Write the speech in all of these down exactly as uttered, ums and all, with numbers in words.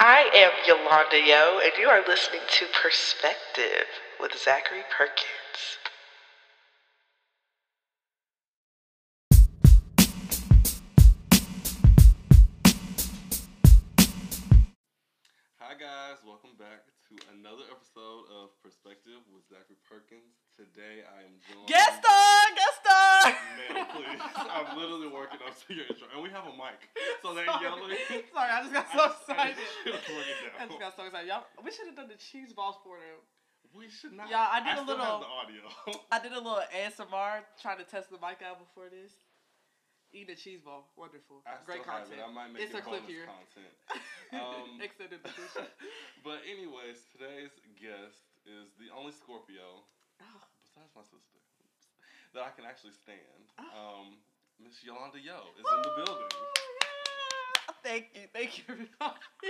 I am Yolanda Yo, and you are listening to Perspective with Zachary Perkins. Hi guys, welcome back to another episode of Perspective with Zachary Perkins. Today I am joined. Guest star, guest star. Man, please! I'm literally working up to your intro, and we have a mic, so they're Sorry. yelling. Sorry, I just got I so just- I excited. just bring it down. I just got so excited. Y'all, we should have done the cheese balls for them. We should not. Yeah, I did a still little- have the audio. I did a little A S M R trying to test the mic out before this. Eating a cheese ball, wonderful, I great still have content. it. I might make It's it a clip bonus here. content. Um, Extended edition. But anyways, today's guest is the only Scorpio, Oh, besides my sister, that I can actually stand. Oh. Um, Miss Yolanda Yo is in the building. yeah. Thank you, thank you, everybody.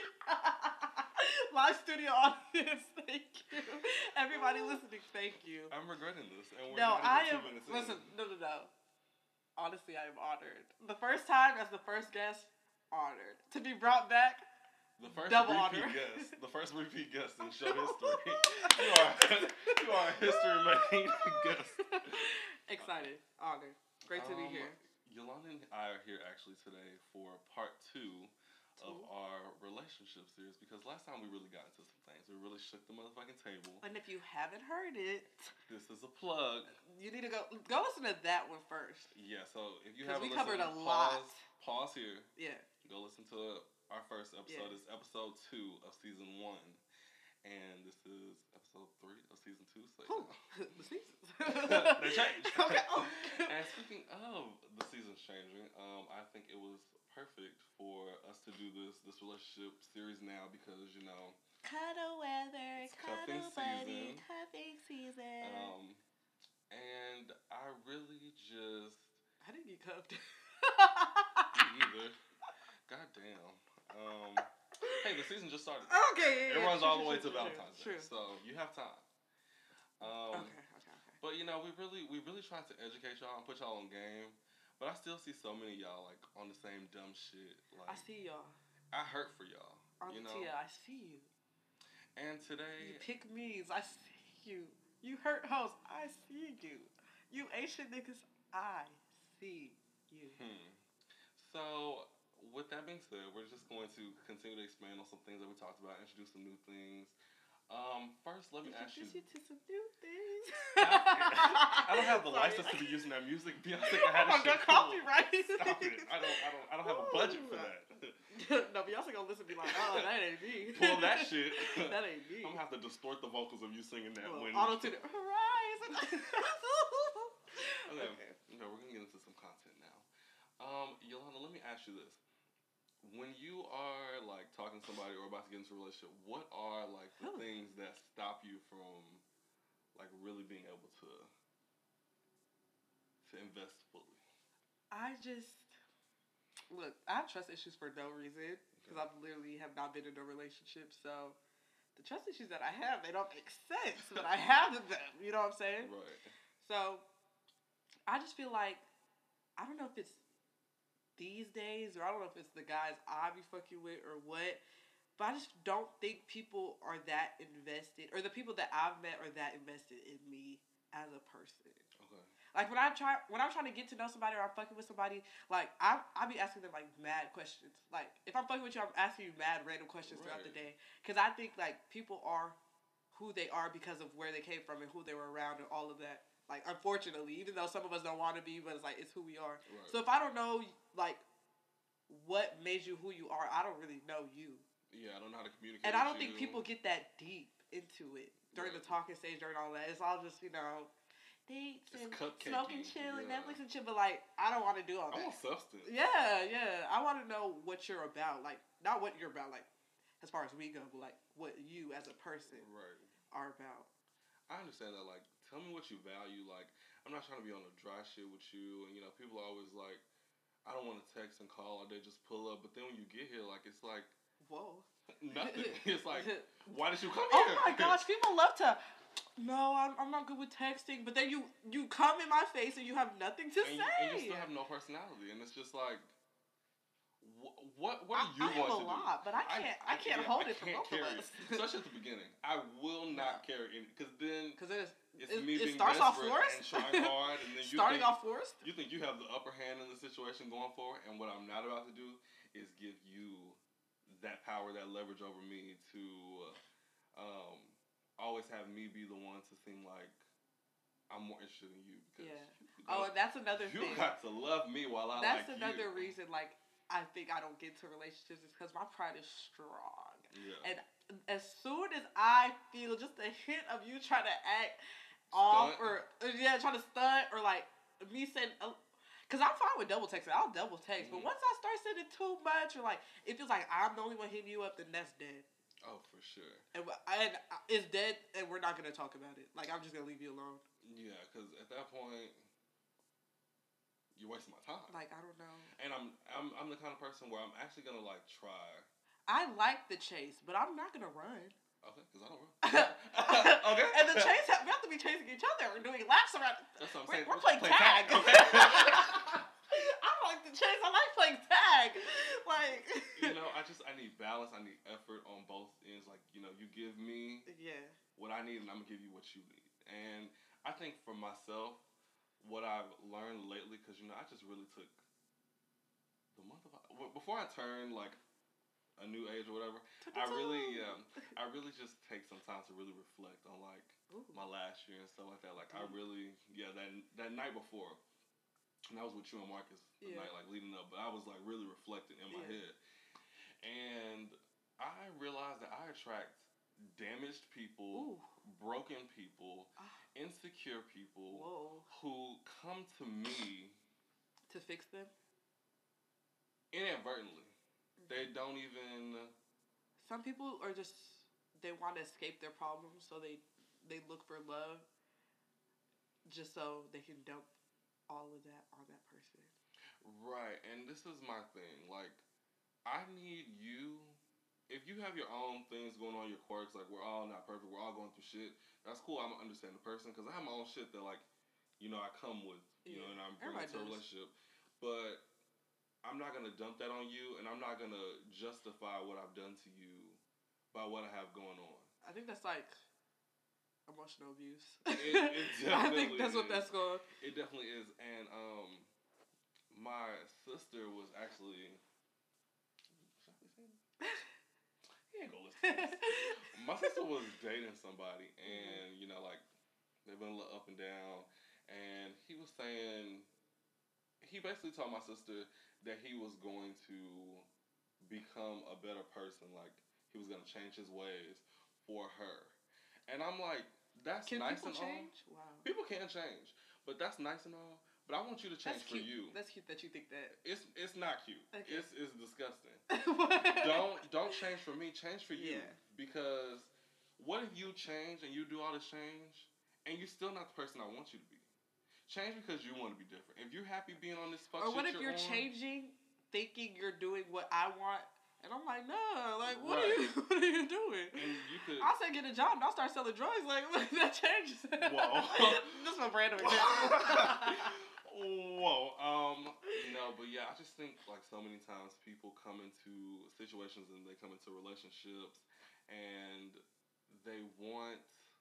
Live studio audience, thank you. Everybody listening, thank you. I'm regretting this, and we're No, not I even am. two minutes Listen, in. no, no, no. Honestly, I am honored. The first time as the first guest, honored to be brought back. The first double repeat honor. guest, the first repeat guest in show history. you are, you are a history-making guest. Excited, honored, great to be Um, here. Yolanda and I are here actually today for part two of Two? our relationship series because last time we really got into some things. We really shook the motherfucking table. And if you haven't heard it, This is a plug. you need to go go listen to that one first. Yeah, so if you 'Cause haven't we covered listened, a pause, lot. pause here. Yeah. Go listen to our first episode. Yeah. It's episode two of season one. And this is episode three of season two. So Ooh, the seasons. They changed. Okay. Oh. And speaking of the seasons changing, um, I think it was perfect for us to do this this relationship series now because you know, Cuddle weather, It's cuffing cuddle buddy, season. cuffing season. um, and I really just I didn't get cuffed. me either. God damn. Um, hey, the season just started. Okay, yeah, It yeah, runs true, all the true, way to true, true, Valentine's Day, true. so you have time. Um, Okay, okay, okay. But you know, we really we really tried to educate y'all and put y'all on game. But I still see so many of y'all like on the same dumb shit. Like I see y'all. I hurt for y'all. On You the know. T I, I see you. And today, You pick me's, I see you. You hurt hoes, I see you. You Asian niggas, I see you. hmm. So with that being said, we're just going to continue to expand on some things that we talked about, introduce some new things. Um, first, let me ask you. Introduce you to some new things. I don't have the Sorry. license to be using that music. Beyonce can have Oh this my shit god, pulled. copyright. Stop it! I don't, I don't, I don't have a budget for that. No, Beyonce gonna listen and be like, oh, that ain't me. Pull that shit. That ain't me. I'm gonna have to distort the vocals of you singing that Well, when. auto-tune it. Horizon. Okay. Okay. No, we're gonna get into some content now. Um, Yolanda, let me ask you this: when you are like talking to somebody or about to get into a relationship, what are like the Ooh. things that stop you from like really being able to to invest fully? I just look. I have trust issues for no reason because I literally have not been in a relationship. So the trust issues that I have, they don't make sense, but I have them. You know what I'm saying? Right. So I just feel like I don't know if it's these days or I don't know if it's the guys I be fucking with or what. But I just don't think people are that invested, or the people that I've met are that invested in me as a person. Okay. Like when I try, when I'm trying to get to know somebody or I'm fucking with somebody, like I, I be asking them like mad questions. Like if I'm fucking with you, I'm asking you mad random questions throughout the Right. day. Because I think like people are who they are because of where they came from and who they were around and all of that. Like unfortunately, even though some of us don't want to be, but it's like it's who we are. Right. So if I don't know like what made you who you are, I don't really know you. Yeah, I don't know how to communicate. And I don't with think you. people get that deep into it during the Right. talking stage, during all that. It's all just, you know, dates It's and cupcakey, smoke and chill and yeah. Netflix and shit. But, like, I don't want to do all I that. want substance. Yeah, yeah. I want to know what you're about. Like, not what you're about, like, as far as we go, but, like, what you as a person Right. are about. I understand that. Like, tell me what you value. Like, I'm not trying to be on a dry shit with you. And you know, people are always like, I don't want to text and call all day, just pull up. But then when you get here, like, it's like Whoa. nothing. It's like, why did you come Oh here? my gosh, people love to. No, I'm, I'm not good with texting. But then you you come in my face and you have nothing to and, say. you, and you still have no personality, and it's just like, What what do you I, I want have to a lot, do? but I can't. I, I can't yeah, hold I it for can't both of carry us. it. Especially at the beginning. I will not no. carry it because then because it, it's it, me it being starts off desperate forced and trying hard, and then you starting think, off forced. You think you have the upper hand in the situation going forward, and what I'm not about to do is give you that power, that leverage over me to um, always have me be the one to seem like I'm more interested in you. Because yeah. You know, oh, that's another you thing. You got to love me while I that's like you. That's another reason, like, I think I don't get to relationships is because my pride is strong. Yeah. And as soon as I feel just a hint of you trying to act off or, yeah, trying to stunt or, like, me saying, because I'm fine with double texting. I'll double text. Mm-hmm. But once I start sending too much or, like, it feels like I'm the only one hitting you up, then that's dead. Oh, for sure. And, and it's dead, and we're not going to talk about it. Like, I'm just going to leave you alone. Yeah, because at that point, you're wasting my time. Like, I don't know. And I'm I'm I'm the kind of person where I'm actually going to, like, try. I like the chase, but I'm not going to run. Okay, because I don't run. Okay. And the chase, we have to be chasing each other. We're doing laps around. That's what I'm we're, saying. We're playing play tag. tag. Okay. I don't like the chase. I like playing tag. Like. You know, I just, I need balance. I need effort on both ends. Like, you know, you give me yeah. what I need, and I'm going to give you what you need. And I think for myself, what I've learned lately, because, you know, I just really took the month of, before I turned, like, a new age or whatever, I really, um, I really just take some time to really reflect on, like, Ooh. my last year and stuff like that. Like, Ooh. I really, yeah, that that night before, and I was with you and Marcus the yeah. night, like, leading up, but I was, like, really reflecting in my yeah. head. And I realized that I attract damaged people, Ooh. broken people, ah. insecure people Whoa. who come to me to fix them inadvertently. Mm-hmm. They don't even. Some people are just they want to escape their problems, so they they look for love, just so they can dump all of that on that person. Right, and this is my thing. Like, I need you. If you have your own things going on, your quirks, like, we're all not perfect, we're all going through shit, that's cool. I'm gonna understand the person, because I have my own shit that, like, you know, I come with, you yeah. know, and I'm bringing to a relationship. But I'm not gonna dump that on you, and I'm not gonna justify what I've done to you by what I have going on. I think that's like emotional abuse. It, it definitely I think that's is. what that's called. It definitely is, and um, my sister was actually. He ain't gonna listen to this. My sister was dating somebody, and you know, like, they've been a little up and down, and he was saying, he basically told my sister that he was going to become a better person, like, he was gonna change his ways for her, and I'm like, that's can nice people and change? all. Wow. People can change, but that's nice and all. But I want you to change That's for cute. you. That's cute that you think that. It's it's not cute. Okay. It's it's disgusting. don't don't change for me. Change for you. Yeah. Because what if you change and you do all this change and you're still not the person I want you to be? Change because you want to be different. If you're happy being on this fuck or shit what if you're, you're on, changing, thinking you're doing what I want? And I'm like, no, like, what right. are you, what are you doing? And you could. I'll say get a job and I'll start selling drugs. Like, that changes. Whoa. This is my random example. Whoa. Um. No, but yeah, I just think, like, so many times people come into situations and they come into relationships and they want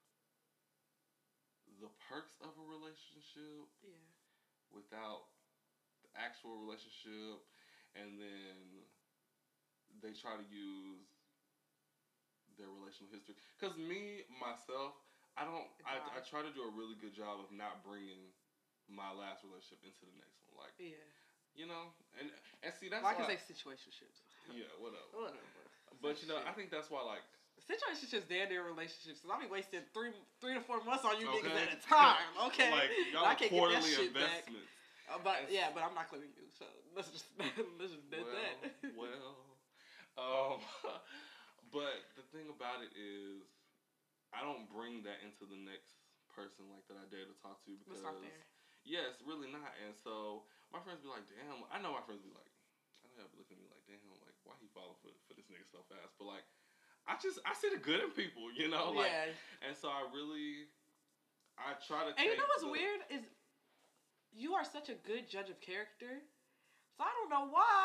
the perks of a relationship. Yeah. Without the actual relationship, and then they try to use their relational history. Because me, myself, I don't, I, I try to do a really good job of not bringing my last relationship into the next one. Like, yeah. You know? And and see, that's well, why. I can say situationships. Yeah, whatever. Whatever. But, you know, I think that's why, like. Situationships, damn near relationships. Because I'll be wasting three three to four months on you okay. niggas at a time. Okay? Like, y'all I can't quarterly get that shit investments. back. Uh, but yeah, but I'm not claiming you, so let's just let's just do well, that. well, um, but the thing about it is, I don't bring that into the next person like that I dare to talk to because it's not there. Yeah, it's really not. And so my friends be like, "Damn," I know my friends be like, I know they look at me like, "Damn, like why he falling for for this nigga so fast?" But like, I just I see the good in people, you know, like, yeah. And so I really, I try to. And take you know what's the, weird is. You are such a good judge of character, so I don't know why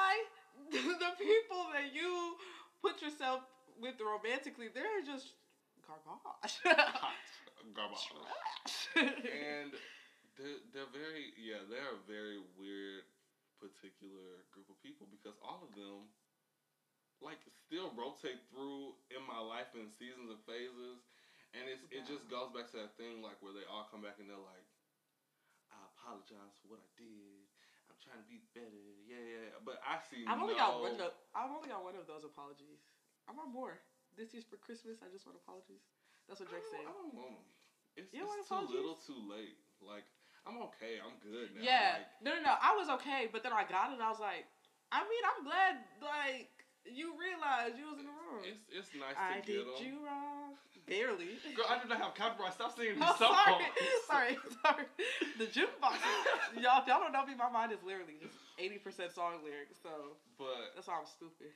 the people that you put yourself with romantically, they're just garbage. Hot garbage. Trash. And they're, they're very, yeah, they're a very weird, particular group of people because all of them, like, still rotate through in my life in seasons and phases. And it's, it just goes back to that thing, like, where they all come back and they're like, I apologize for what I did. I'm trying to be better. Yeah, yeah, yeah. But I see I've only no... got one of I've only got one of those apologies. I want more. This year's for Christmas, I just want apologies. That's what Drake said. I don't want them. It's, you it's too little, too late. Like, I'm okay. I'm good now. Yeah. Like, no, no, no. I was okay, but then I got it. And I was like, I mean, I'm glad. Like, you realized you was in the wrong. It's it's nice I to get them. did you wrong. Barely. Girl, I did not have copyright. Stop singing these Oh, songs. sorry, sorry, sorry. The jukebox. y'all, if y'all don't know me, my mind is literally just eighty percent song lyrics. So, but that's why I'm stupid.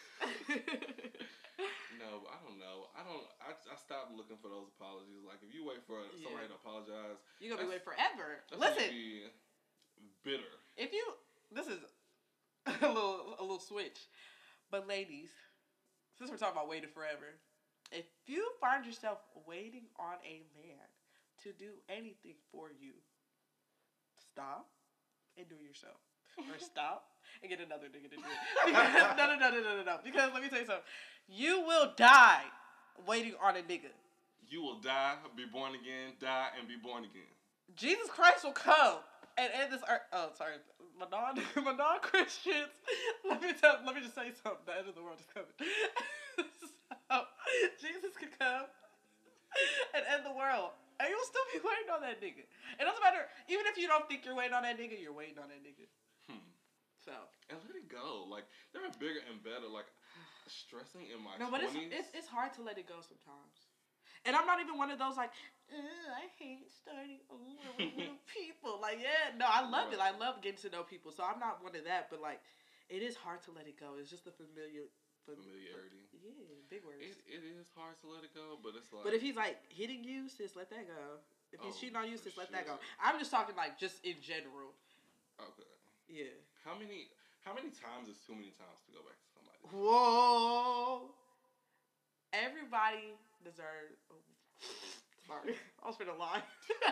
No, I don't know. I don't. I, I stopped looking for those apologies. Like, if you wait for Yeah. somebody to apologize, You're gonna be waiting forever. that's Listen, gonna be bitter. if you, this is a little, a little switch, but ladies, since we're talking about waiting forever, if you find yourself waiting on a man to do anything for you, stop and do it yourself. Or stop and get another nigga to do it. Because, no, no, no, no, no, no, no. Because let me tell you something. You will die waiting on a nigga. You will die, be born again, die, and be born again. Jesus Christ will come and end this earth. Oh, sorry. My non, my non-Christians. Let me tell, let me just say something. The end of the world is coming. So, Jesus could come and end the world. And you'll still be waiting on that nigga. It doesn't matter. Even if you don't think you're waiting on that nigga, you're waiting on that nigga. Hmm. So. And let it go. Like, there are bigger and better. Like, stressing in my No, but it's, twenties. it's it's hard to let it go sometimes. And I'm not even one of those like, I hate starting over with new people. Like, yeah, no, I love Right. it. I love getting to know people. So I'm not one of that. But like, it is hard to let it go. It's just the familiar. Fam- Familiarity. Yeah, big words. It, it is hard to let it go, but it's like... But if he's like hitting you, sis, let that go. If he's Oh, cheating on you, for sis, let that go. sure. I'm just talking like just in general. Okay. Yeah. How many How many times is too many times to go back to somebody? Whoa. Everybody deserves. Oh, sorry, I was finna lie.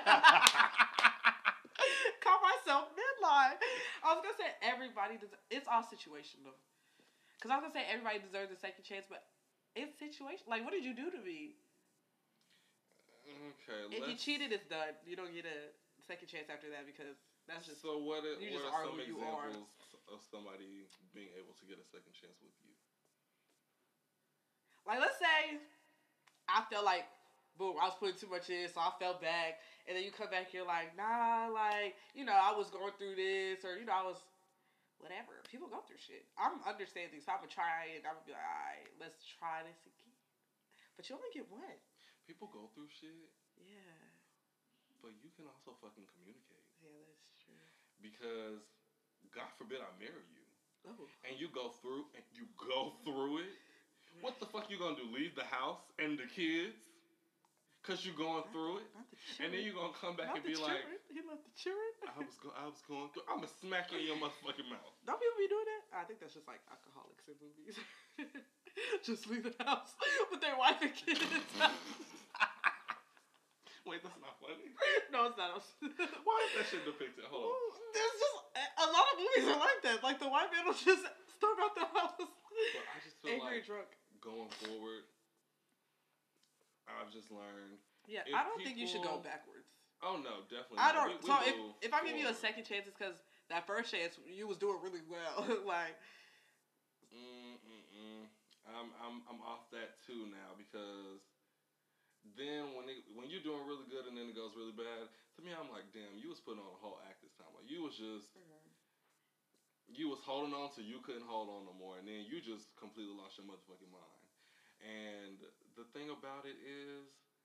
Caught myself mid-line. I was gonna say everybody deserves. It's all situational. Cause I was gonna say everybody deserves a second chance, but it's situation. Like, what did you do to me? Okay. If you let's- cheated, it's done. You don't get a second chance after that because that's just. So what, are, you what just are are some who you are. examples of somebody being able to get a second chance with you? Like, let's say I felt like, boom, I was putting too much in, so I fell back. And then you come back, you're like, nah, like, you know, I was going through this, or, you know, I was, whatever. People go through shit. I'm understanding, so I'm going to try, and I'm going to be like, all right, let's try this again. But you only get one. People go through shit, Yeah. but you can also fucking communicate. Yeah, that's true. Because, God forbid I marry you. Oh. And you go through, and you go through it. What the fuck you gonna do? Leave the house and the kids? Cause you going Not through the, it? Not the And then children. you gonna come back Not and the be like, children. He left the children. I was go- I was going through. I'ma smack you in your motherfucking mouth. Don't people be doing that? I think that's just like alcoholics in movies. Just leave the house with their wife and kids. Wait, that's not funny. No, it's not. Why is that shit depicted? Hold on. There's just a lot of movies are like that. Like the white man will just storm out the house. But I just feel Angry like drunk. going forward, I've just learned. Yeah, if I don't think you should go people- backwards. Oh no, definitely. I not. don't. We- we so if, move if I give you a forward. second chance, it's because that first chance you was doing really well. Like, Mm mm mm. I'm I'm I'm off that too now because then when it, when you're doing really good and then it goes really bad, to me I'm like, damn, you was putting on a whole act this time. Like you was just you was holding on till you couldn't hold on no more, and then you just completely lost your motherfucking mind. And the thing about it is,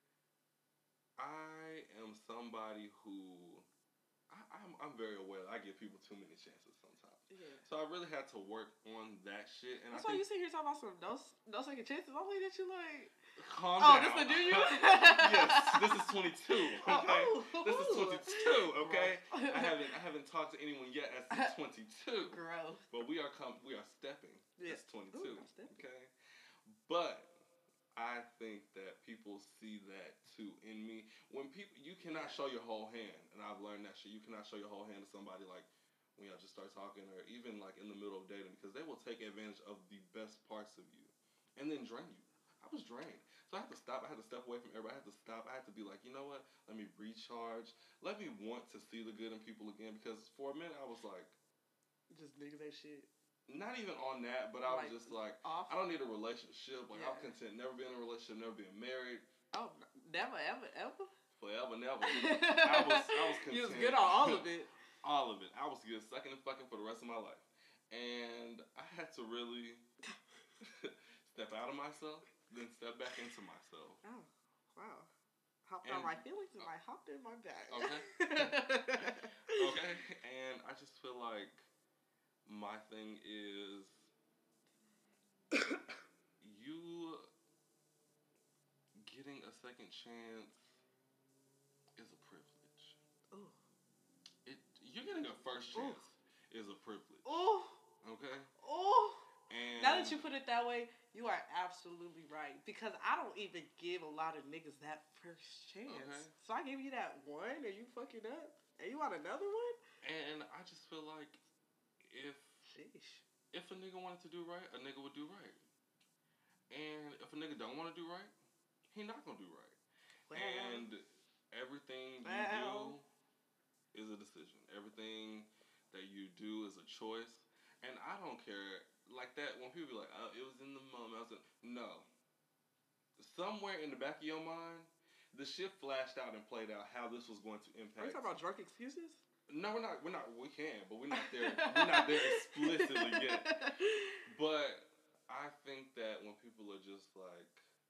I am somebody who I, I'm I'm very aware that I give people too many chances sometimes. Yeah. So I really had to work on that shit. And That's I why think, you sit here talking about some no, no second chances. I'm looking at you like, calm oh, down. this the new you? Yes, this is twenty-two. Okay, Oh, oh, this is twenty-two. Okay, Gross. I haven't I haven't talked to anyone yet as twenty-two. Gross. But we are com- we are stepping. Yeah. As twenty-two. Ooh, I'm stepping. Okay, but I think that people see that too in me. When people, you cannot show your whole hand, and I've learned that shit. You cannot show your whole hand to somebody like when y'all just start talking, or even like in the middle of dating, because they will take advantage of the best parts of you, and then drain you. I was drained, so I had to stop. I had to step away from everybody. I had to stop. I had to be like, you know what? Let me recharge. Let me want to see the good in people again, because for a minute I was like, just niggas ain't shit. not even on that, but I was Like, just like, off? I don't need a relationship. Like, I'm Yeah. content never being in a relationship, never being married, Oh, never, ever, ever. forever, never. I was, I was content. You was good on all of it. All of it. I was good, sucking and fucking for the rest of my life. And I had to really step out of myself, then step back into myself. Oh, wow. Hopped And- on my feelings and I hopped in my bag. Okay. Okay? And I just feel like my thing is you getting a second chance is a privilege. Ooh. It you getting a first Ooh. chance is a privilege. Ooh. Okay? Ooh. And Now that you put it that way, you are absolutely right. Because I don't even give a lot of niggas that first chance. Okay. So I gave you that one, and you fucking up, and you want another one? and I just feel like if Sheesh. if a nigga wanted to do right, a nigga would do right. And if a nigga don't want to do right, he not gonna do right. Well, And everything you Well. do is a decision. Everything that you do is a choice. And I don't care like that when people be like, "Oh, it was in the moment." I was like, no. Somewhere in the back of your mind, the shit flashed out and played out how this was going to are you impact. talking about drunk excuses? No, we're not. We're not. We can, but we're not there. We're not there explicitly yet. But I think that when people are just like,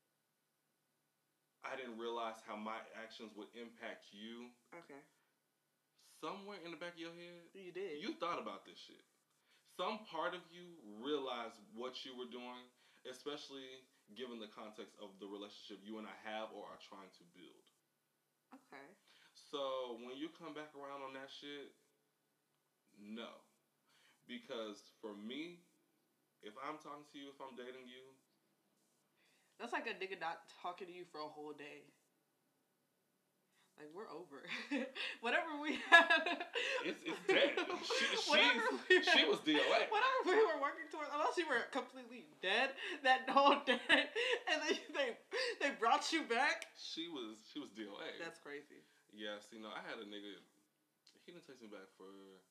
I didn't realize how my actions would impact you. Okay. Somewhere in the back of your head, You did. you thought about this shit. Some part of you realized what you were doing, especially given the context of the relationship you and I have or are trying to build. Okay. So when you come back around on that shit, no. Because for me, if I'm talking to you, if I'm dating you, That's like a nigga not talking to you for a whole day. Like, we're over. Whatever we had. it's it's dead. She, Whatever she's, we she had- was D O A. Whatever we were working towards, unless you were completely dead that whole day, and then they they brought you back. She was she was D O A. That's crazy. Yes, you know, I had a nigga, he didn't text me back for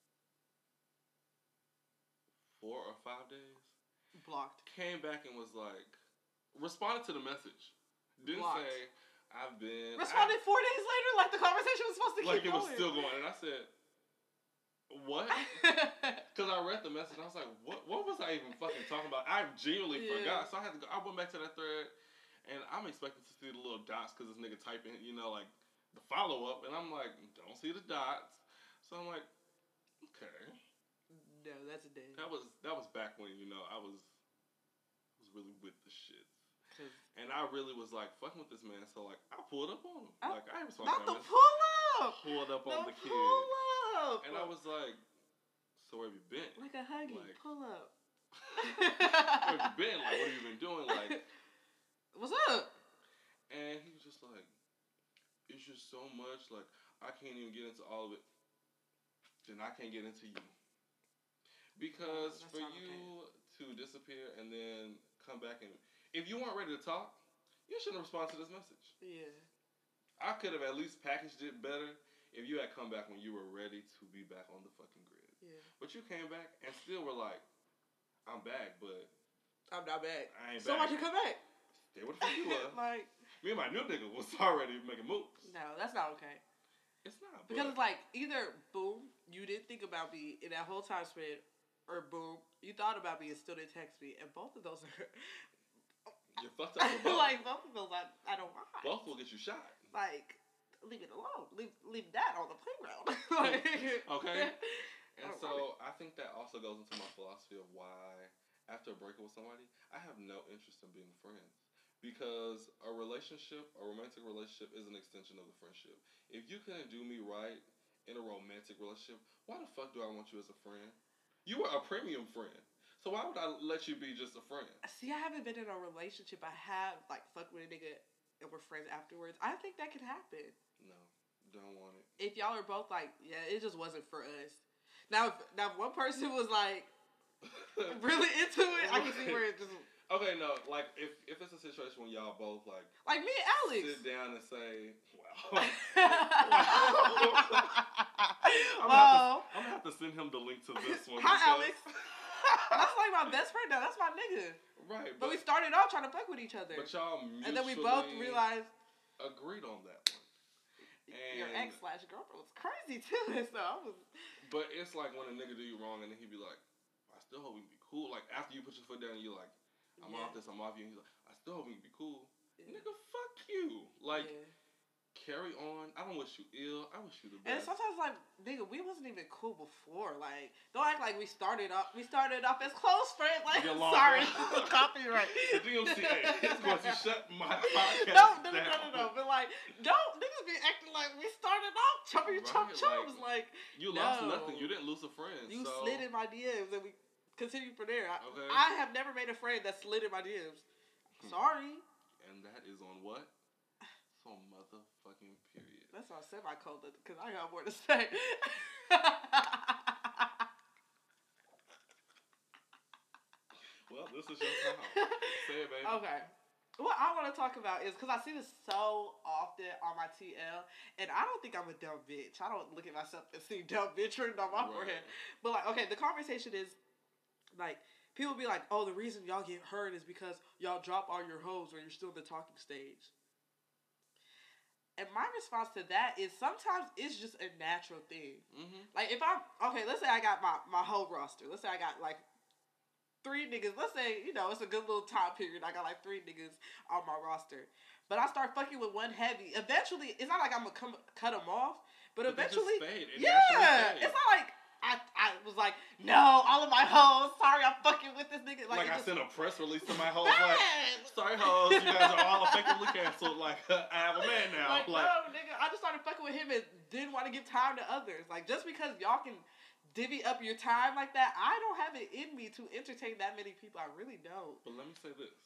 four or five days. Blocked. Came back and was like, responded to the message. Didn't Blocked. say, I've been. Responded four days later, like the conversation was supposed to I, like keep it was going. still going. And I said, what? Because I read the message and I was like, what What was I even fucking talking about? I genuinely Yeah. forgot. So I had to go. I went back to that thread and I'm expecting to see the little dots because this nigga typing, you know, like the follow up. And I'm like, don't see the dots. So I'm like, okay. No, that's a day. That was that was back when, you know, I was I was really with the shit. 'Cause And I really was like fucking with this man, so like I pulled up on him. I- like I ain't not the responding. pull up. Pulled up The on the kid. pull up. And I was like, so where have you been? like a huggy like- pull up. Where have you been? Like what have you been doing? Like What's up? and he was just like, it's just so much, like I can't even get into all of it. Then I can't get into you. Because That's for not you to disappear and then come back and if you weren't ready to talk, you shouldn't respond to this message. Yeah. I could have at least packaged it better if you had come back when you were ready to be back on the fucking grid. Yeah. But you came back and still were like, I'm back, but I'm not back. I ain't So back. why'd you come back? Stay where the fuck you were. Like, Me and my new nigga was already making moves. no, that's not okay. It's not. Because but it's like, either, boom, you didn't think about me in that whole time span, or boom, you thought about me and still didn't text me. And both of those are, you're fucked up for both. like, both of those I, I don't want. Both will get you shot. Like, leave it alone. Leave leave that on the playground. Like, Okay. And Oh, so I think that also goes into my philosophy of why, after a breakup with somebody, I have no interest in being friends. Because a relationship, a romantic relationship, is an extension of the friendship. If you couldn't do me right in a romantic relationship, why the fuck do I want you as a friend? You were a premium friend. So why would I let you be just a friend? See, I haven't been in a relationship. I have like fucked with a nigga and we're friends afterwards. I think that could happen. No, don't want it. If y'all are both like, yeah, it just wasn't for us. Now, if, now if one person was like really into it, I can see where it just. Okay, no, like if if it's a situation when y'all both like like me and Alex sit down and say, "Wow." well, I'm, gonna have to, I'm gonna have to send him the link to this one. Hi, because... Alex. That's like my best friend now. That's my nigga. Right, but, but we started off trying to fuck with each other. But y'all mutually and then we both realized agreed on that one. And your ex slash girlfriend was crazy too. So I was. But it's like when a nigga do you wrong and then he be like, "I still hope we can be cool." Like after you put your foot down, you're like, I'm yeah. off this, I'm off you. And he's like, I still hope we can be cool. Yeah. Nigga, fuck you. Like, yeah. carry on. I don't wish you ill. I wish you the best. And sometimes, like, nigga, we wasn't even cool before. Like, don't act like we started off. We started off as close friends. Like, sorry, copyright. The D M C A is going to shut my podcast no, no, down. No, no, no, no. But like, don't niggas be acting like we started off chubby right, chump chums. Like, you no. lost nothing. You didn't lose a friend. You so. slid in my D Ms and we. Continue from there. I, okay. I have never made a friend that slid in my D Ms. Sorry. And that is on what? So motherfucking period. That's why I semicolon, because I got more to say. Well, this is your time. Say it, baby. Okay. What I want to talk about is, because I see this so often on my T L, and I don't think I'm a dumb bitch. I don't look at myself and see dumb bitch written on my right. forehead. But, like, okay, the conversation is, like, people be like, oh, the reason y'all get hurt is because y'all drop all your hoes when you're still in the talking stage. And my response to that is sometimes it's just a natural thing. Mm-hmm. Like, if I'm, okay, let's say I got my, my whole roster. Let's say I got, like, three niggas. Let's say, you know, it's a good little time period. I got, like, three niggas on my roster. But I start fucking with one heavy. Eventually, it's not like I'm going to cut them off. But, but eventually, yeah, it's not like, I, I was like, no, all of my hoes. Sorry, I'm fucking with this nigga. Like, like I just, sent a press release to my hoes. Like, sorry, hoes, you guys are all effectively canceled. Like, I have a man now. Like, like, no, nigga, I just started fucking with him and didn't want to give time to others. Like, just because y'all can divvy up your time like that, I don't have it in me to entertain that many people. I really don't. But let me say this.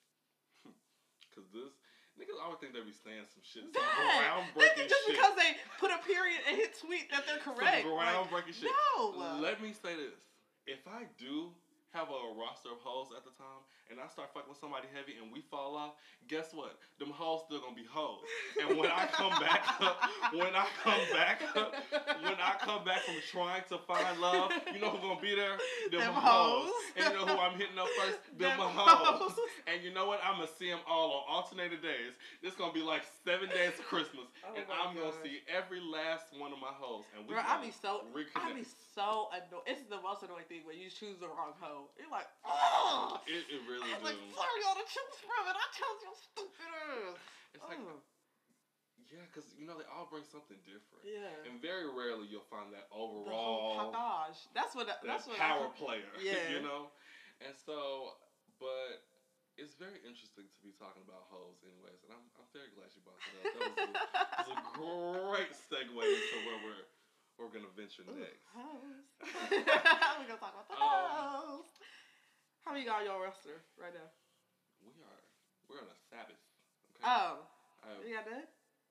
Because this... Niggas always think they be saying some shit, some groundbreaking just shit. Because they put a period and hit tweet that they're correct. Some groundbreaking like, shit. No. Let me say this. If I do have a roster of hoes at the time, and I start fucking with somebody heavy and we fall off, guess what? Them hoes still gonna be hoes. And when I come back up, when I come back up, when I come back from trying to find love, you know who's gonna be there? Them, them hoes. hoes. And you know who I'm hitting up first? Them, them hoes. hoes. And you know what? I'm gonna see them all on alternated days. This gonna be like seven days of Christmas. Oh and I'm God. gonna see every last one of my hoes. And we Bro, I be so reconnect. I be so annoyed. It's the most annoying thing when you choose the wrong hoe. You're like, oh! It, it really is. Like, sorry, y'all to choose from it. I chose your stupid ass. It's like, oh. yeah, because, you know, they all bring something different. Yeah. And very rarely you'll find that overall. The whole package. That's what, that that's what power I, player. Yeah. You know? And so, but it's very interesting to be talking about hoes anyways. And I'm, I'm very glad you brought that up. That was a, that was a great segue into where we're, where we're going to venture Ooh, next. Hoes. We're going to talk about the um, hoes. How many got on your roster right now? We are, we're on a Sabbath. Okay? Oh. Have, you got that?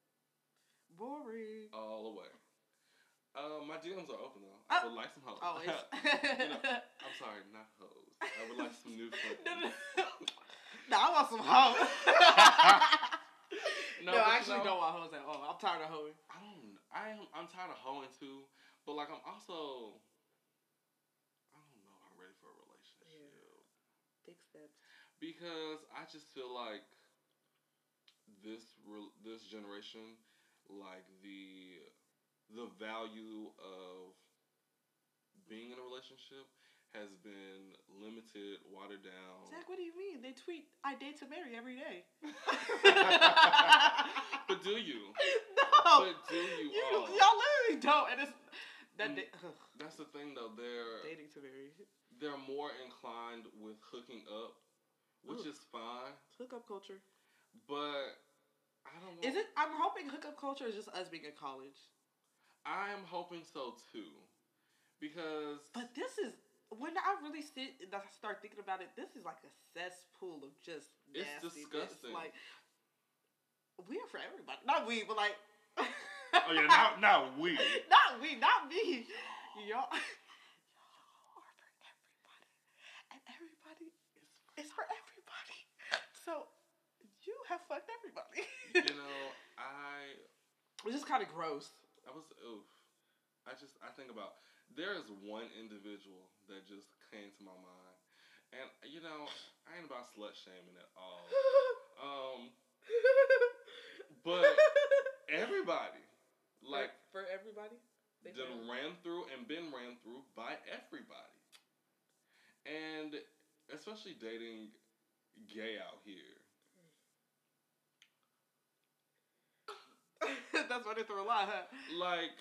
Boring. All the way. Uh, my D Ms are open though. I oh. would like some hoes. Always. You know, I'm sorry, not hoes. I would like some new friends. no, no, no. no, I want some hoes. no, no I actually you know, don't want hoes at all. I'm tired of hoeing. I don't. I am. I'm tired of hoeing too. But like, I'm also. I don't know. I'm ready for a relationship. Yeah. Big steps. Because I just feel like this re- this generation, like the the value of being in a relationship has been limited, watered down. Zach, what do you mean? They tweet, I date to marry every day. But do you? No. But do you, you all? Y'all literally don't. And it's, That da- that's the thing though. They're dating to marry. they're more inclined with hooking up, which Ooh. is fine. Hookup culture. But I don't want... Is it? I'm hoping hookup culture is just us being in college. I am hoping so too. Because... But this is... When I really sit and I start thinking about it, this is like a cesspool of just It's nastiness. disgusting. Like, we are for everybody. Not we, but like... oh yeah, not, not we. Not we, not me. Y'all... Y'all are for everybody. And everybody is for everybody. So... You have fucked everybody. You know, I... It's just kind of gross. I was... Oof. I just... I think about... There is one individual that just came to my mind. And, you know, I ain't about slut-shaming at all. Um... But... Everybody. Like... For, for everybody? Done ran through and been ran through by everybody. And... Especially dating gay out here. That's why they throw a lot, huh? Like,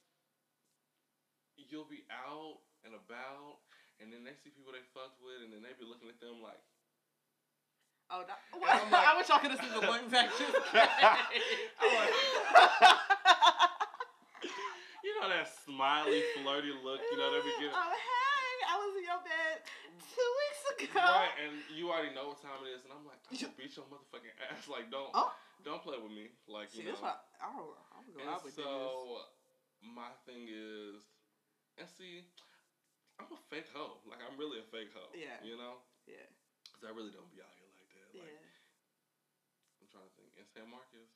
you'll be out and about, and then they see people they fucked with, and then they be looking at them like, oh, no. Well, like, I wish y'all could have seen the one back to I'm like, you know that smiley, flirty look, you know, they be getting. Oh, hey, I was in your bed two weeks ago. Right, and you already know what time it is, and I'm like, I'm gonna beat your motherfucking ass. Like, don't. Oh. Don't play with me, like, you See, know. That's why I don't. I'm gonna go out with so, this. my thing is, and see, I'm a fake hoe. Like, I'm really a fake hoe. Yeah. You know. Yeah. Cause I really don't be out here like that. Like, yeah. I'm trying to think. In San Marcos,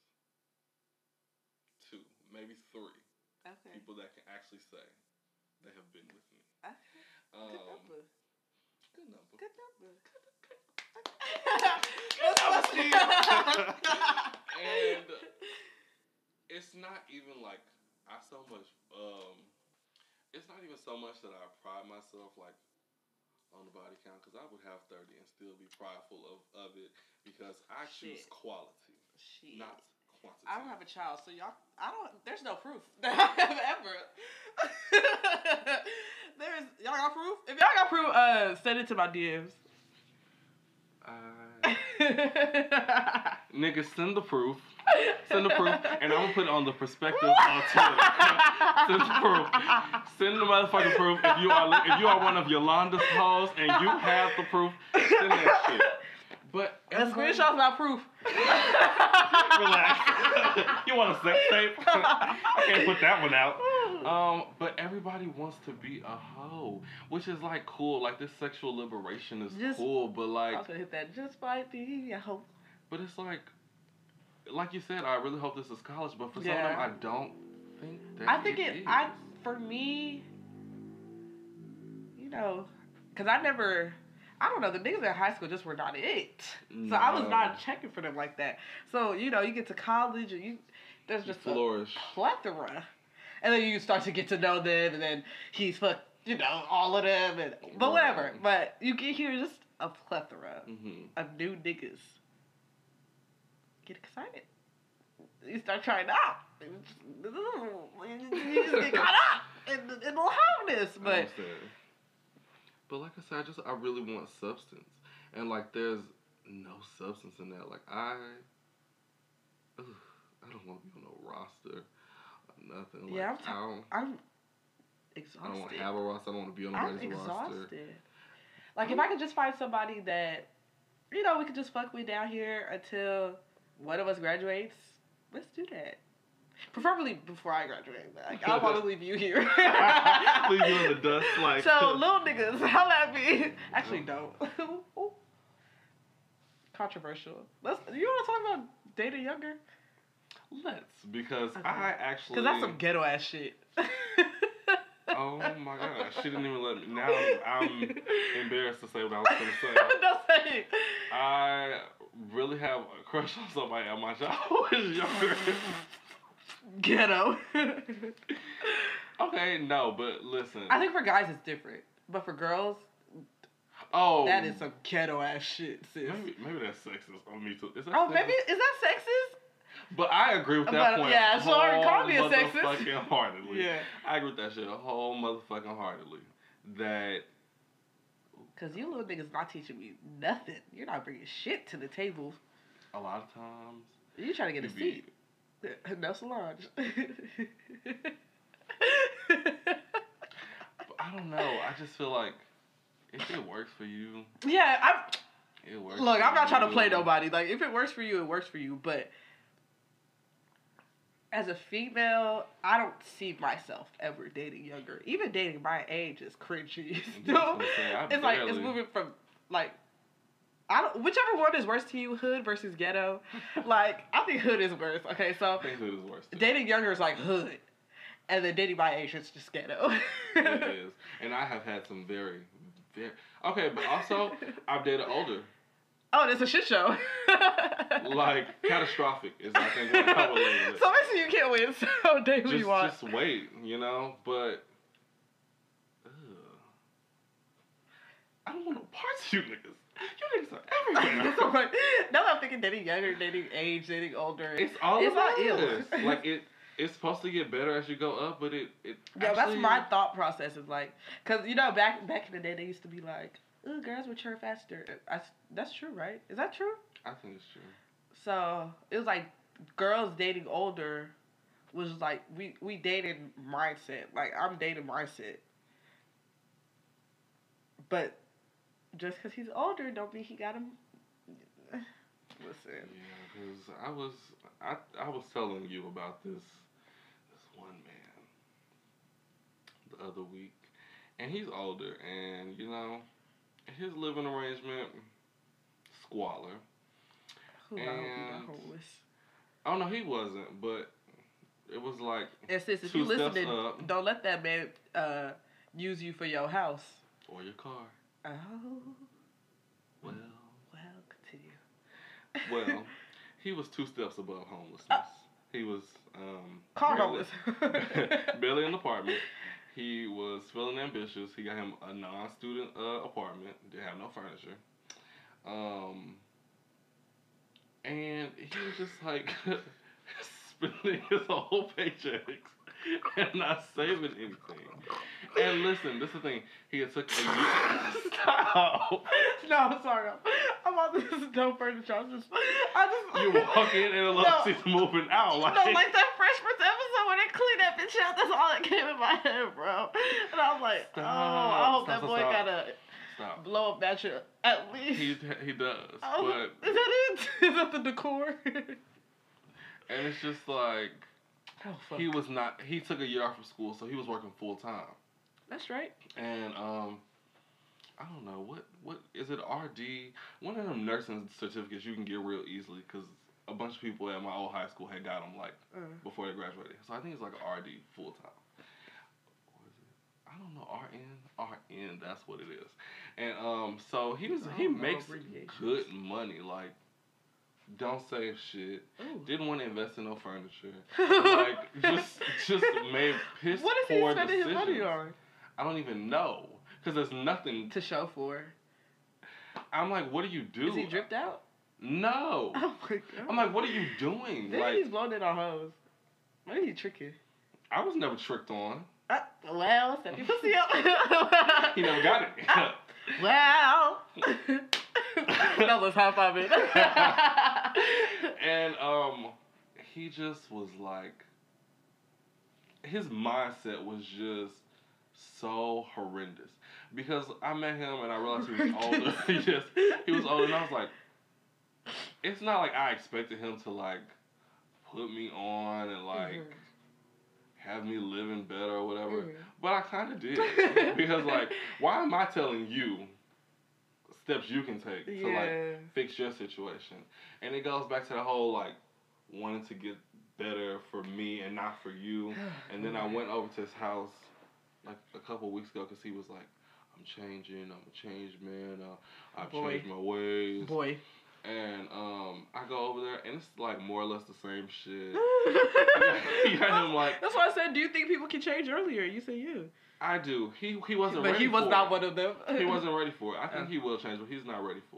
two, maybe three. Okay. People that can actually say they have been with me. Okay. Um, Good number. Good number. Good number. Good And it's not even like I so much. Um, it's not even so much that I pride myself like on the body count, because I would have thirty and still be prideful of, of it, because I Shit. choose quality, Shit. not quantity. I don't have a child, so y'all. I don't. There's no proof that I have ever. There's y'all got proof. If y'all got proof, uh, send it to my D Ms. Uh, nigga, send the proof. Send the proof, and I'm gonna put it on the perspective on Twitter. Send the proof. Send the motherfucking proof. If you are if you are one of Yolanda's hoes and you have the proof, send that shit. But a screenshot's not proof. Relax. You want a sex tape? I can't put that one out. Um, but everybody wants to be a hoe, which is like cool. Like this sexual liberation is just cool, but like I was gonna hit that just by being a hoe. But it's like, like you said, I really hope this is college. But for yeah. some of them, I don't think that. I think it, it. is. I for me, you know, because I never. I don't know, the niggas in high school just were not it. No. So I was not checking for them like that. So, you know, you get to college and you there's just you flourish. a plethora. And then you start to get to know them and then he's fucked, you know, all of them and but right. whatever. But you get here just a plethora mm-hmm. of new niggas. Get excited. You start trying out. You just get caught up in, in the loudness. But I understand. But like I said, I just I really want substance, and like there's no substance in that. Like I, ugh, I don't want to be on no roster, or nothing. Like, yeah, I'm, t- I don't, I'm exhausted. I don't want to have a roster. I don't want to be on I'm nobody's exhausted. roster. Like if I could just find somebody that, you know, we could just fuck with down here until one of us graduates. Let's do that. Preferably before I graduate. Like, I want to leave you here. Leave you in the dust, like. So, little niggas, holla at me. Actually, don't. Controversial. Let's. You want to talk about dating younger? Let's, because okay. I actually. Because that's some ghetto ass shit. Oh my gosh, she didn't even let me. Now I'm, I'm embarrassed to say what I was going to say. Don't say it. I really have a crush on somebody at my job who is younger. Ghetto. Okay, no, but listen. I think for guys it's different, but for girls, oh, that is some ghetto ass shit, sis. Maybe, maybe that's sexist on me too. Is that oh, sexist? maybe is that sexist? But I agree with that But, point. yeah, sorry, call me a sexist. Motherfucking heartedly. Yeah. I agree with that shit whole motherfucking heartedly. That. Because you little niggas not teaching me nothing. You're not bringing shit to the table. A lot of times. You trying to get a be, seat. No Solange. But I don't know. I just feel like if it works for you, yeah, I'm. It works. Look, I'm not you. trying to play nobody. Like, if it works for you, it works for you. But as a female, I don't see myself ever dating younger. Even dating my age is cringy. Still, say, it's like it's moving from like. I don't, whichever one is worse to you, hood versus ghetto. Like, I think hood is worse. Okay, so I think hood is worse. Too. Dating younger is like hood, and then dating my age is just ghetto. It is, and I have had some very, very okay, but also I've dated older. Oh, it's a shit show. Like catastrophic is I think what I would label it. So basically, you can't win. So date who Just, you want. just wait, you know. But ugh. I don't want no parts of you niggas. You niggas are everywhere. So, like, now that I'm thinking dating younger, dating age, dating older. It's all it's about not ill. this. Like it, it's supposed to get better as you go up, but it, it. Yeah, actually, that's my thought process. Is like, cause you know, back back in the day, they used to be like, "Ooh, girls mature faster." I, that's true, right? Is that true? I think it's true. So it was like girls dating older was like we we dated mindset. Like I'm dating mindset, but just because he's older, don't mean he got him. Listen. Yeah, because I was I I was telling you about this this one man the other week, and he's older, and you know his living arrangement squalor. Who I hope he not homeless. Oh no, he wasn't, but it was like. And sis, if two you steps listening, up. don't let that man uh, use you for your house. Or your car. Oh. Well. Well, continue. Well, he was two steps above homelessness. Uh, he was um, Car barely, homeless. barely in an apartment. He was feeling ambitious. He got him a non-student uh, apartment. Didn't have no furniture. Um, and he was just like spending his whole paychecks and not saving anything. And listen, this is the thing. He had took a year. Stop. No, I'm sorry. I'm on this no furniture. I just, I just. You walk in and a little no, she's moving out. Like, no, like that Fresh Prince episode when they clean that bitch out. That's all that came in my head, bro. And I was like, stop, oh, I hope stop, that boy stop. got a Stop. blow up mattress at least. He he does, Oh, but is that it? Is that the decor? And it's just like oh, fuck. he was not. He took a year off from school, so he was working full time. That's right. And um, I don't know what what is it R D? One of them nursing certificates you can get real easily because a bunch of people at my old high school had got them like uh. before they graduated. So I think it's like R D full time. I don't know, R N? R N, that's what it is. And um, so he was he makes good money, like don't save shit. Ooh. Didn't want to invest in no furniture. Like just just made piss What is poor he spending decisions. his money on? I don't even know. Because there's nothing to show for. I'm like, what do you do? Is he dripped out? No. Oh my god. I'm like, what are you doing? Maybe like, he's blown it on hoes. Maybe he's tricky. I was never tricked on. Uh, well, step your pussy up. He never got it. Uh, well. No, let's high five it. And um, he just was like, his mindset was just so horrendous. Because I met him and I realized he was older. he just, he was older, and I was like, it's not like I expected him to like put me on and like. Mm-hmm. Have me living better or whatever. Mm. But I kind of did. Because, like, why am I telling you steps you can take to, yeah. like, fix your situation? And it goes back to the whole, like, wanting to get better for me and not for you. And then I went over to his house, like, a couple of weeks ago because he was like, I'm changing. I'm a changed man. Uh, I've Boy. changed my ways. Boy. And um, I go over there, and it's like more or less the same shit. You got him like. That's why I said, do you think people can change earlier? You said you. I do. He he wasn't. But ready he was for not it. one of them. He wasn't ready for it. I think uh. he will change, but he's not ready for it.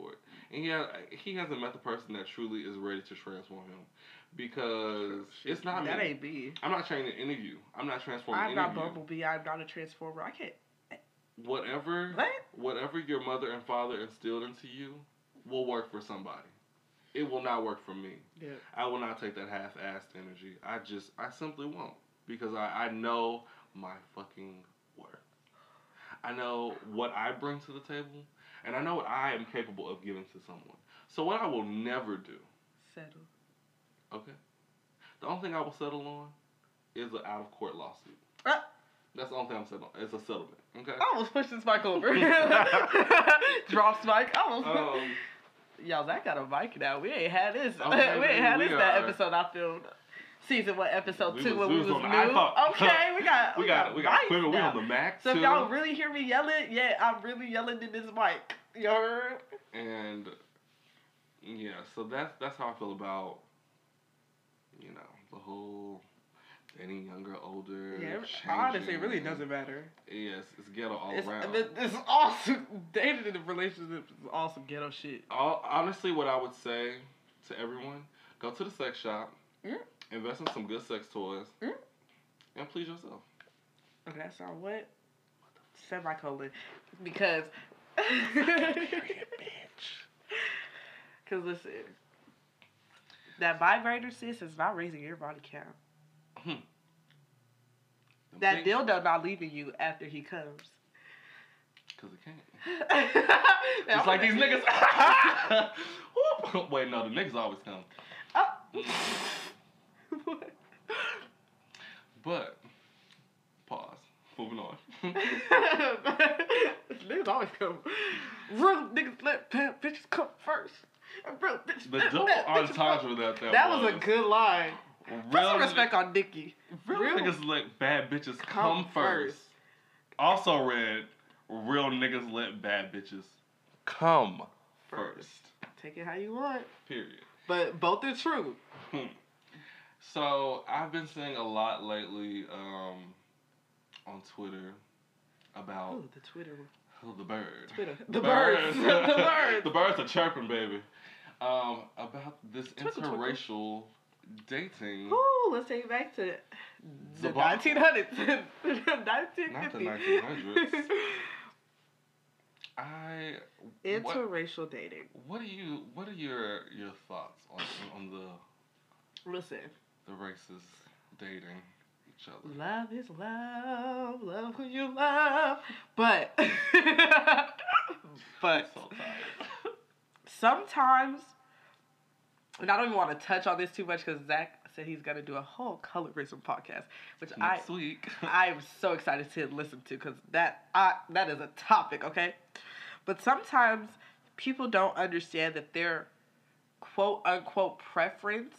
And yeah, he hasn't met the person that truly is ready to transform him. Because it's not that me. ain't me. I'm not training any of you. I'm not transforming I'm any not of you. Bumblebee. I'm not a transformer. I can't. Whatever, What? whatever your mother and father instilled into you will work for somebody. It will not work for me. Yeah. I will not take that half-assed energy. I just, I simply won't. Because I, I know my fucking worth. I know what I bring to the table. And I know what I am capable of giving to someone. So what I will never do. Settle. Okay. The only thing I will settle on is an out-of-court lawsuit. Uh, That's the only thing I'm settling on. It's a settlement. Okay. I almost pushed this mic over. Drops mic. I almost. Um, Yo, Zach got a mic now. We ain't had this. Oh, we baby, ain't had we this that are- episode I filmed. Season one, episode We two, was- when we we was was on the new. iPhone. Okay, we got we got we got mics equipment. We now. on the Mac So too. if y'all really hear me yelling, yeah, I'm really yelling in this mic. You heard? And yeah, so that's that's how I feel about, you know, the whole dating younger, older. Yeah, changing. honestly, it really doesn't matter. Yes, it's ghetto all It's, around. it's awesome. Dating in a relationship is awesome ghetto shit. All, honestly, what I would say to everyone: go to the sex shop, Mm. invest in some good sex toys, Mm. and please yourself. Okay, that's on what? Semicolon. Because. Period, bitch. Because listen, that vibrator, sis, is not raising your body count. Hmm. Them That things- dildo not leaving you after he comes. Cause it can't. Just like these niggas. Whoop. Wait, no, the niggas always come. Oh. But pause. Moving on. Niggas always come. Real niggas let bad bitches come first. And real bitches The let double bad bitches entendre come. that that, That was a good line. Put Real some respect on Nicki. Real, Real niggas let bad bitches come come, first. Also read, real niggas let bad bitches come first. Take it how you want. Period. But both are true. Hmm. So I've been seeing a lot lately um, on Twitter about Oh, the Twitter. oh, the bird. Twitter. The birds. The birds. The birds are chirping, baby. Um, about this Twinkle, twinkle. interracial dating. Ooh, let's take it back to the Zabal- nineteen hundreds. nineteen fifty. Not the nineteen hundreds. I what, Interracial dating. what are you? What are your your thoughts on on the Listen, the races dating each other? love is love. Love who you love. But, but So tired. sometimes, and I don't even want to touch on this too much because Zach said he's going to do a whole colorism podcast, which I Next week. I'm so excited to listen to because that I that is a topic, okay? But sometimes people don't understand that their quote unquote preference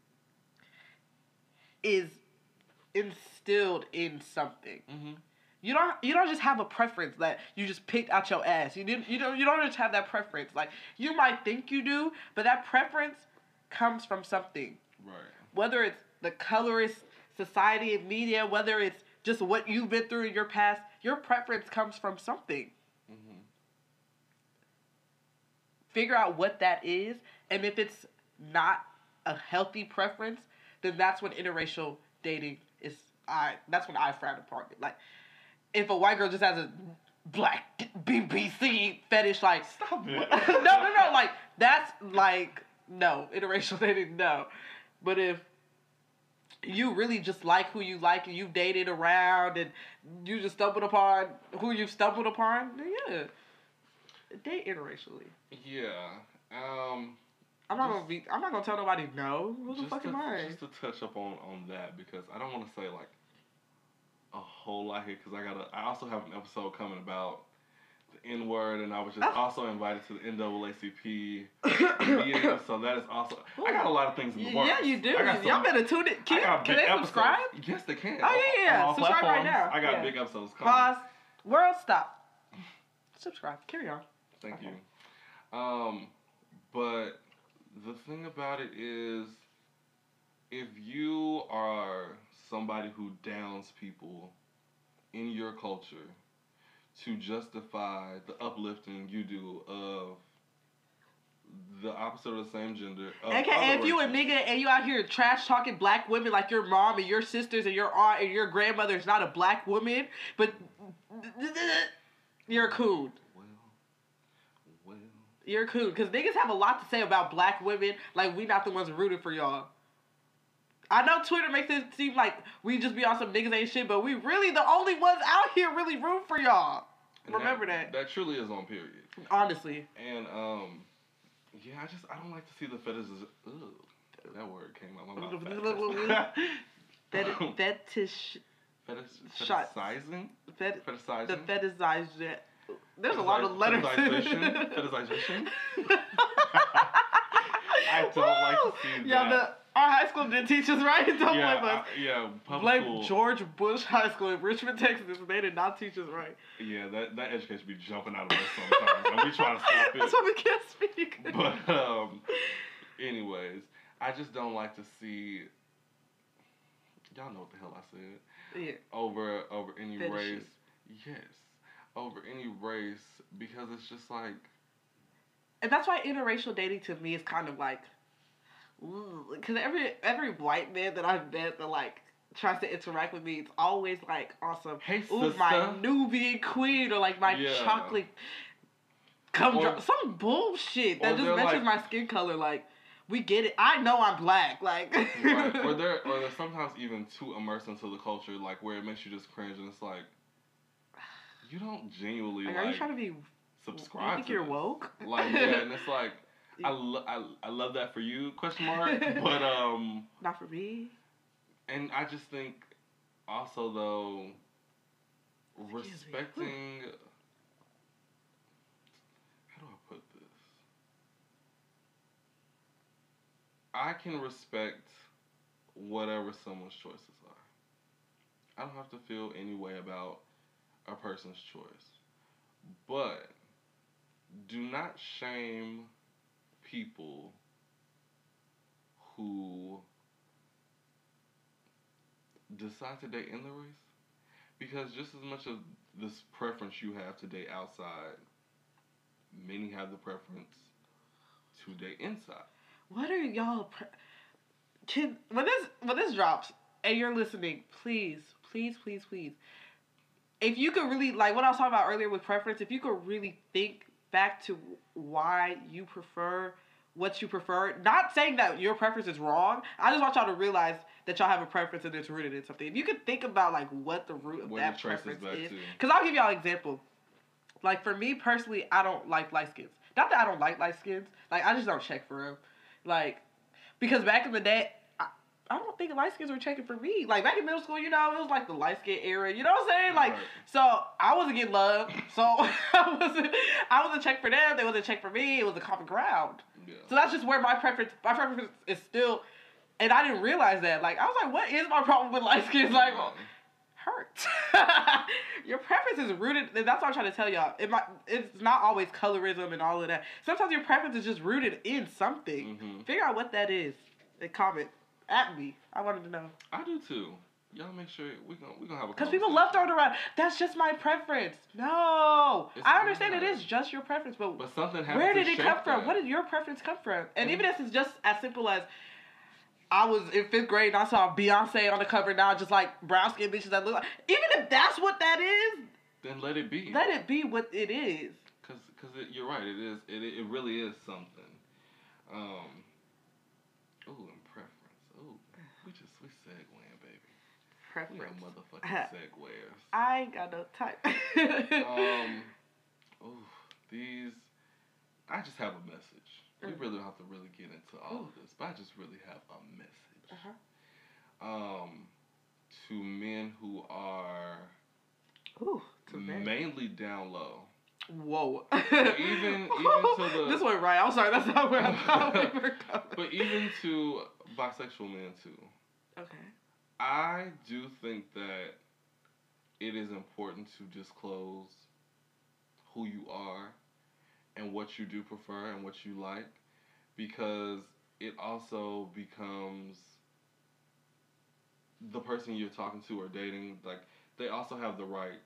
is instilled in something. Mm-hmm. You don't you don't just have a preference that you just picked out your ass. You didn't you don't you don't just have that preference. Like you might think you do, but that preference comes from something. Right. Whether it's the colorist society and media, whether it's just what you've been through in your past, your preference comes from something. Mm-hmm. Figure out what that is, and if it's not a healthy preference, then that's when interracial dating is. I that's when I frown upon it. Like, if a white girl just has a black B B C fetish, like Stop it. no, no, no, like that's like no interracial dating, no. But if you really just like who you like and you've dated around and you just stumbled upon who you've stumbled upon, then yeah, date interracially. Yeah. Um. I'm not Just- gonna be. I'm not gonna tell nobody no. Who the just fuck to, am I? Just to touch up on, on that because I don't want to say like a whole lot here because I gotta. I also have an episode coming about the N word and I was just Oh. also invited to the N double A C P meeting, so that is also. I got a lot of things in the works. Yeah, you do. I got Y'all some- better tune it. I Can, got can big they episodes. subscribe? Yes, they can. Oh, yeah, yeah, On all subscribe right platforms, now. I got Yeah. big episodes coming. Pause. World stop. Subscribe. Carry on. Thank Okay. you. Um, but the thing about it is, if you are somebody who downs people in your culture to justify the uplifting you do of the opposite of the same gender. Of A K A if you a nigga and you out here trash talking black women like your mom and your sisters and your aunt and your grandmother is not a black woman, but you're a coon. Well, well. You're a coon. Because niggas have a lot to say about black women, like we not the ones rooting for y'all. I know Twitter makes it seem like we just be on some niggas ain't shit, but we really the only ones out here really rooting for y'all. And Remember that, that. That truly is on period. Honestly. And, um... yeah, I just, I don't like to see the fetishes. Ugh, that word came out my mouth. Fetish. Fetish. Fetish. Shot. Fetishizing? Fet- Fetishizing? The fetishizing. There's a lot of letters. Fetishization? Fetishization? I don't like to see yeah, that. The, our high school didn't teach us, right? Don't yeah, blame us. I, yeah, public Blame school. George Bush High School in Richmond, Texas. They did not teach us right. Yeah, that, that education be jumping out of us sometimes. And we trying to stop it. That's why we can't speak. But, um, anyways, I just don't like to see... Y'all know what the hell I said. Yeah. Over, over any Fetish race. shit. Yes. Over any race, because it's just like... And that's why interracial dating to me is kind of like... Because every every white man that I've met that, like, tries to interact with me, it's always, like, awesome. Hey, ooh, sister. my Nubian queen, or, like, my Yeah. chocolate... Come Or- dro- Some bullshit that or just they're mentions like- my skin color, like... We get it. I know I'm black. Like, Right. Or they're or they're sometimes even too immersed into the culture, like where it makes you just cringe, and it's like you don't genuinely like, like, are you trying to be? subscribe. You think to you're this. woke? Like yeah, and it's like I, lo- I I love that for you question mark, but um Not for me. and I just think also though respecting how do I put this? I can respect whatever someone's choices are. I don't have to feel any way about a person's choice. But do not shame people who decide to date in the race. Because just as much of this preference you have to date outside, many have the preference to date inside. What are y'all? Pre- Can when this when this drops and you're listening, please, please, please, please. If you could really like what I was talking about earlier with preference, if you could really think back to why you prefer what you prefer, not saying that your preference is wrong. I just want y'all to realize that y'all have a preference and it's rooted in something. If you could think about like what the root of What that it traces preference back is, to. because I'll give y'all an example. Like for me personally, I don't like light skins. Not that I don't like light skins. Like I just don't check for them. Like because back in the day, I, I don't think light skins were checking for me. Like back in middle school, you know, it was like the light skin era. You know what I'm saying? Like Right. so, I wasn't getting love. So I wasn't. I wasn't check for them. They wasn't check for me. It was a common ground. Yeah. So that's just where my preference. My preference is still. And I didn't realize that. Like I was like, what is my problem with light skins? Like. Well, hurt. Your preference is rooted, and that's what I'm trying to tell y'all. It might, it's not always colorism and all of that. Sometimes your preference is just rooted in something. Mm-hmm. Figure out what that is and comment at me. I wanted to know. I do too. Y'all make sure we gonna we gonna have a Because people love throwing around. That's just my preference. No, It's I understand not. it is just your preference, but, But something happened. where to did it shape come from? that. Where did your preference come from? And Mhm. even if it's just as simple as I was in fifth grade and I saw Beyonce on the cover now, just like brown skinned bitches that look like. Even if that's what that is, Then let it be. let it be what it is. Cause, cause it, you're right. It is. It, it really is something. Um. Ooh, and preference. Ooh, we just we segueing, baby. We are Preference. motherfucking seguers. I ain't got no type. um. Ooh, these. I just have a message. We Mm. really don't have to really get into all Ooh. of this, but I just really have a message. Uh-huh. Um, to men who are Ooh, to men. mainly down low. Whoa. even- even to the- This went right. I'm sorry. That's not where I thought we were going. But even to bisexual men too. Okay. I do think that it is important to disclose who you are and what you do prefer and what you like, because it also becomes the person you're talking to or dating, like they also have the right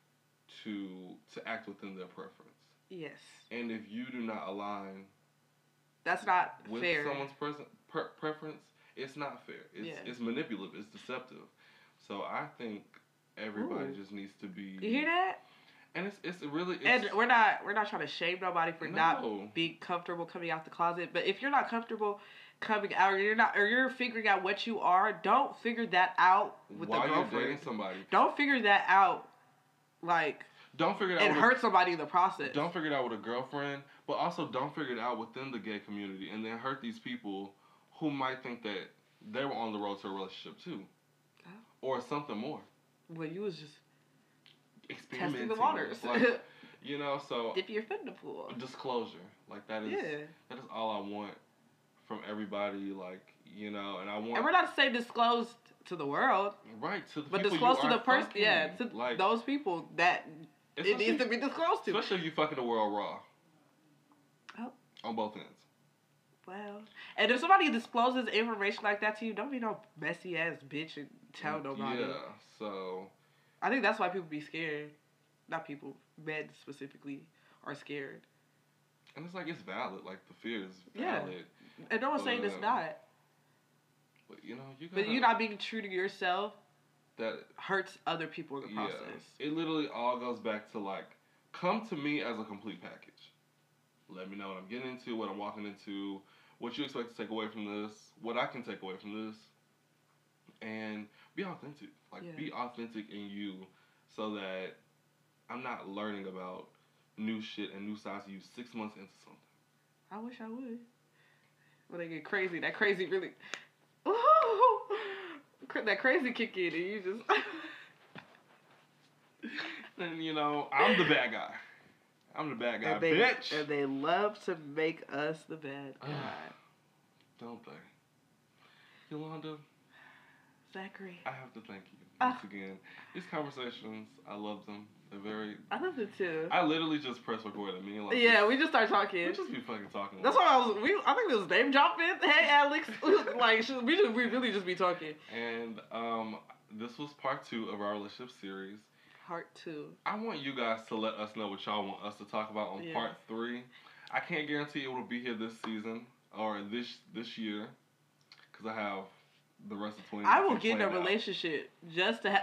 to to act within their preference. Yes. And if you do not align That's not with fair. someone's present per- preference, it's not fair. It's Yeah. it's manipulative. It's deceptive. So I think everybody Ooh. just needs to be. You hear that? And it's it's really. It's, And we're not we're not trying to shame nobody for No. not being comfortable coming out the closet. But if you're not comfortable coming out, or you're not, or you're figuring out what you are, don't figure that out with while the you're girlfriend. dating somebody, Don't figure that out, like, don't figure it out. and with hurt a, somebody in the process. Don't figure it out with a girlfriend, but also don't figure it out within the gay community, and then hurt these people who might think that they were on the road to a relationship too, Oh. or something more. Well, you was just Experimenting, testing the waters. like, you know. So dip your foot in the pool. disclosure, like that is Yeah. that is all I want from everybody, like, you know, and I want. And we're not saying disclosed to the world, right to the but people disclosed you to are the person. fucking, Yeah, to like those people that it especially- needs to be disclosed to. especially if you fucking the world raw. Oh. On both ends. Well, and if somebody discloses information like that to you, don't be no messy ass bitch and tell nobody. Yeah. So. I think that's why people be scared. Not people, men specifically, are scared. And it's like, it's valid. Like, the fear is Yeah. valid. And no one's saying it's But- not. But, you know, you gotta, But you not being true to yourself that hurts other people in the yeah, process. it literally all goes back to, like, come to me as a complete package. Let me know what I'm getting into, what I'm walking into, what you expect to take away from this, what I can take away from this, and be authentic. Like, Yeah. be authentic in you, so that I'm not learning about new shit and new sides of you six months into something. I wish I would. When they get crazy, that crazy really... Ooh, that crazy kick in and you just... And, you know, I'm the bad guy. I'm the bad guy, and they, bitch. And they love to make us the bad guy. Don't they? Yolanda, Zachary. I have to thank you Ah. once again. These conversations, I love them. They're very... I love it too. I literally just press record at me. And like, Yeah, we just started talking. We just be fucking talking. That's why I was. We, I think it was name dropping. Hey, Alex. Like should- we just, we really just be talking. And um, this was part two of our relationship series. Part two. I want you guys to let us know what y'all want us to talk about on Yeah. part three. I can't guarantee it will be here this season or this this year, because I have the rest of twenty. I will get in a relationship just to have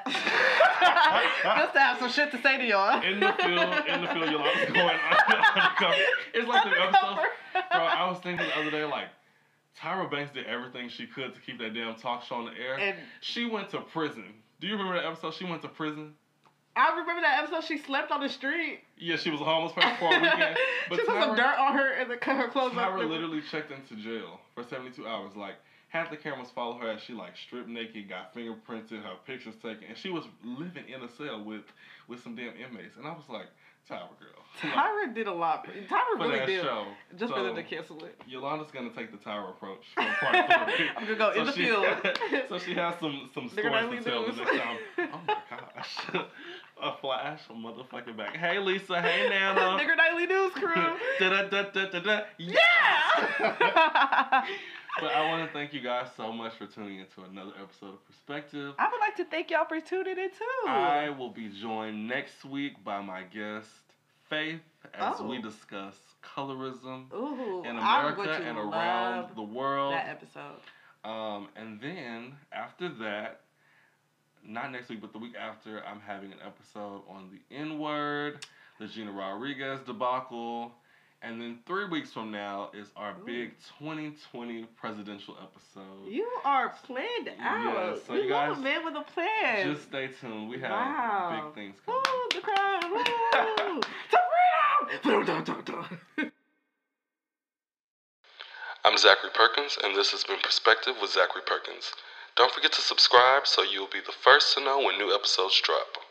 just to have some shit to say to y'all. In the field, in the field, Yolanda's going undercover. It's like the episodes. Bro, I was thinking the other day, like, Tyra Banks did everything she could to keep that damn talk show on the air. And She went to prison. Do you remember that episode? She went to prison. I remember that episode. She slept on the street. Yeah, she was a homeless person for a weekend. But she put some Tyra- dirt on her and then cut her clothes up. Tyra literally checked into jail for seventy-two hours. Like, half the cameras follow her as she, like, stripped naked, got fingerprinted, her pictures taken, and she was living in a cell with, with some damn inmates. And I was like, Tyra, girl. Tyra did a lot. Tyra For really that did. show. Just for So, them to cancel it. Yolanda's gonna take the Tyra approach for part three. I'm gonna go in the she, field. So she has some some Nigger stories Nightly to tell the News. next time. Oh my gosh. A flash, a motherfucking back. Hey Lisa, hey Nana. Nigger Nightly News crew. da, da, da, da, da, da. Yeah! But I want to thank you guys so much for tuning into another episode of Perspective. I would like to thank y'all for tuning in too. I will be joined next week by my guest, Faith, as Oh. we discuss colorism Ooh, in I'm America going to and love around the world. that episode. Um, and then after that, not next week, but the week after, I'm having an episode on the N-word, the Gina Rodriguez debacle. And then three weeks from now is our Ooh. big twenty twenty presidential episode. You are planned out. Yeah, so you you love guys a man with a plan. Just stay tuned. We have Wow. big things coming. Woo, the crowd. Woo. To freedom. I'm Zachary Perkins, and this has been Perspective with Zachary Perkins. Don't forget to subscribe so you'll be the first to know when new episodes drop.